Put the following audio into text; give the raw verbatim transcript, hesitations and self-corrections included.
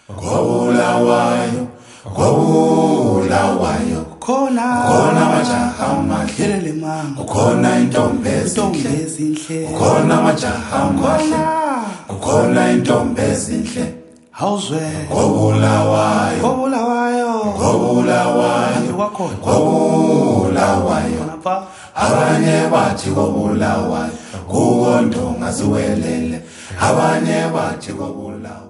Gobulawayo, Gobulawayo, khona khona majaha amahle, kelele mama, khona intombi intombi ezinhle, ezinhle, khona majaha amahle, khona intombi ezinhle. Hawuzwe Gobulawayo, Gobulawayo, Gobulawayo, kwakhona Gobulawayo. lapha Abanye bathi Gobulawayo, kuwo ndonga ziwelele. Abanye bathi Gobulawayo.